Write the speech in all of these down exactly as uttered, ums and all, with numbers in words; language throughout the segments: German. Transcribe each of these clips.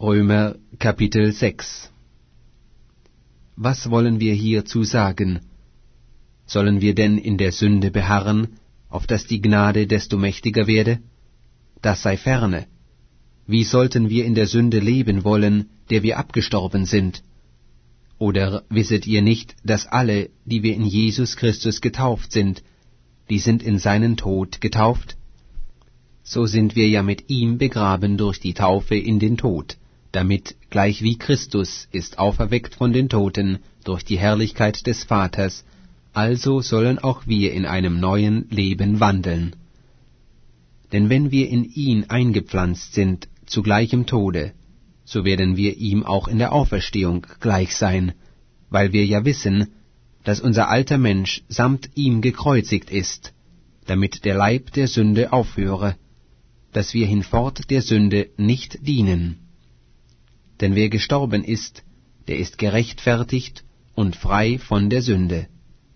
Römer Kapitel sechs. Was wollen wir hierzu sagen? Sollen wir denn in der Sünde beharren, auf dass die Gnade desto mächtiger werde? Das sei ferne. Wie sollten wir in der Sünde leben wollen, der wir abgestorben sind? Oder wisset ihr nicht, dass alle, die wir in Jesus Christus getauft sind, die sind in seinen Tod getauft? So sind wir ja mit ihm begraben durch die Taufe in den Tod, damit, gleich wie Christus ist auferweckt von den Toten durch die Herrlichkeit des Vaters, also sollen auch wir in einem neuen Leben wandeln. Denn wenn wir in ihn eingepflanzt sind zu gleichem Tode, so werden wir ihm auch in der Auferstehung gleich sein, weil wir ja wissen, dass unser alter Mensch samt ihm gekreuzigt ist, damit der Leib der Sünde aufhöre, dass wir hinfort der Sünde nicht dienen. Denn wer gestorben ist, der ist gerechtfertigt und frei von der Sünde.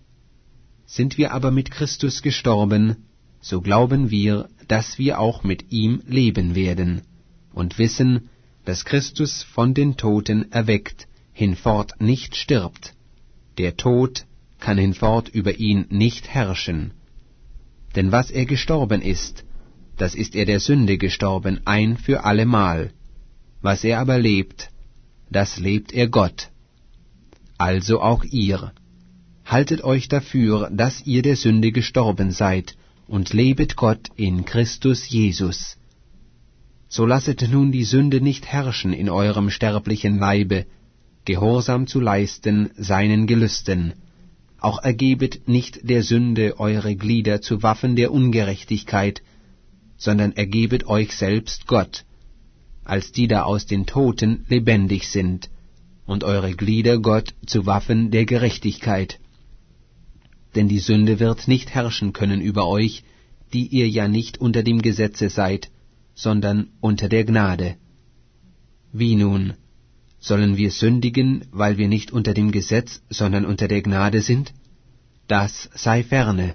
Sind wir aber mit Christus gestorben, so glauben wir, dass wir auch mit ihm leben werden, und wissen, dass Christus von den Toten erweckt hinfort nicht stirbt. Der Tod kann hinfort über ihn nicht herrschen. Denn was er gestorben ist, das ist er der Sünde gestorben ein für allemal. Was er aber lebt, das lebt er Gott. Also auch ihr. Haltet euch dafür, dass ihr der Sünde gestorben seid, und lebet Gott in Christus Jesus. So lasset nun die Sünde nicht herrschen in eurem sterblichen Leibe, Gehorsam zu leisten seinen Gelüsten. Auch ergebet nicht der Sünde eure Glieder zu Waffen der Ungerechtigkeit, sondern ergebet euch selbst Gott, als die da aus den Toten lebendig sind, und eure Glieder Gott zu Waffen der Gerechtigkeit. Denn die Sünde wird nicht herrschen können über euch, die ihr ja nicht unter dem Gesetze seid, sondern unter der Gnade. Wie nun? Sollen wir sündigen, weil wir nicht unter dem Gesetz, sondern unter der Gnade sind? Das sei ferne.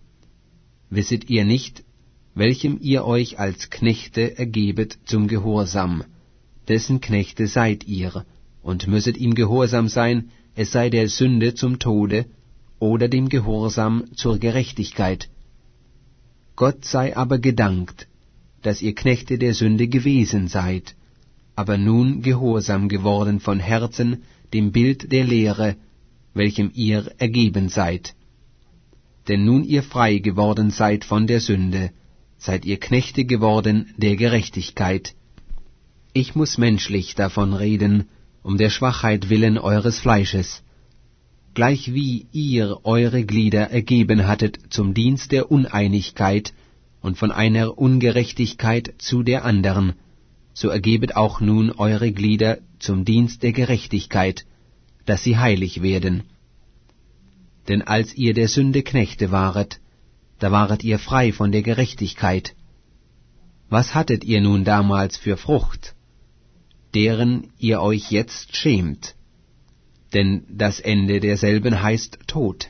Wisset ihr nicht, welchem ihr euch als Knechte ergebet zum Gehorsam, dessen Knechte seid ihr, und müsset ihm gehorsam sein, es sei der Sünde zum Tode, oder dem Gehorsam zur Gerechtigkeit. Gott sei aber gedankt, dass ihr Knechte der Sünde gewesen seid, aber nun gehorsam geworden von Herzen dem Bild der Lehre, welchem ihr ergeben seid. Denn nun ihr frei geworden seid von der Sünde, seid ihr Knechte geworden der Gerechtigkeit. Ich muß menschlich davon reden, um der Schwachheit willen eures Fleisches, gleich wie ihr eure Glieder ergeben hattet zum Dienst der Uneinigkeit und von einer Ungerechtigkeit zu der anderen, so ergebet auch nun eure Glieder zum Dienst der Gerechtigkeit, dass sie heilig werden. Denn als ihr der Sünde Knechte waret, da waret ihr frei von der Gerechtigkeit. Was hattet ihr nun damals für Frucht, deren ihr euch jetzt schämt? Denn das Ende derselben heißt Tod.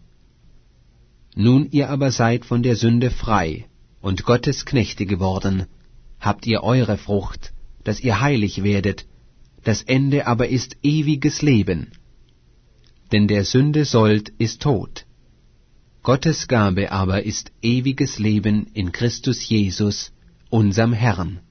Nun ihr aber seid von der Sünde frei und Gottes Knechte geworden, habt ihr eure Frucht, dass ihr heilig werdet, das Ende aber ist ewiges Leben. Denn der Sünde Sold ist Tod. Gottes Gabe aber ist ewiges Leben in Christus Jesus, unserm Herrn.